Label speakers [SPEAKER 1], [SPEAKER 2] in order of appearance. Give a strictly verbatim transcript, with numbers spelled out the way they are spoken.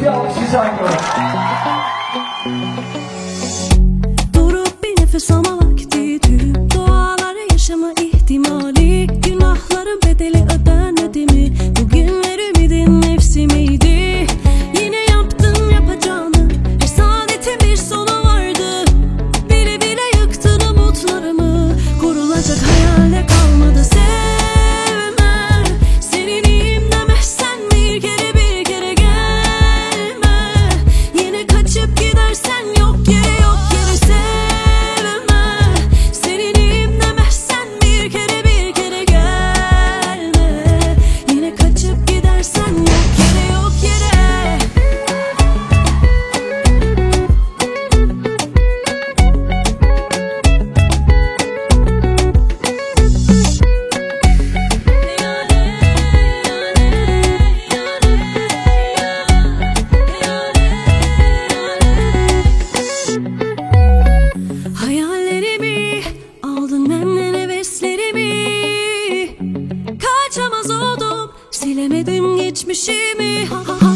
[SPEAKER 1] bir alkış rica ediyorum.
[SPEAKER 2] Durup bir nefes alma vakti, tüm dualara yaşama ihtimali, günahların bedeli ödenmedi mi? Bugünler ümidin nefsi miydi? Yine yaptın yapacağını, her saadetin bir sonu vardı. Bile bile yıktın umutlarımı, kurulacak hayale kalmadı. Sevme, senin iyiyim demezsen bir kere bir kere gelme. Yine kaçıp gidersen yok yere yok yere sevme. Senin iyiyim demezsen bir kere bir kere gelme. Yine kaçıp gidersen yok yere yok yere. Hayallerimi aldın benden, heveslerimi. Kaçamaz oldum, silemedim geçmişimi. Ha, ha,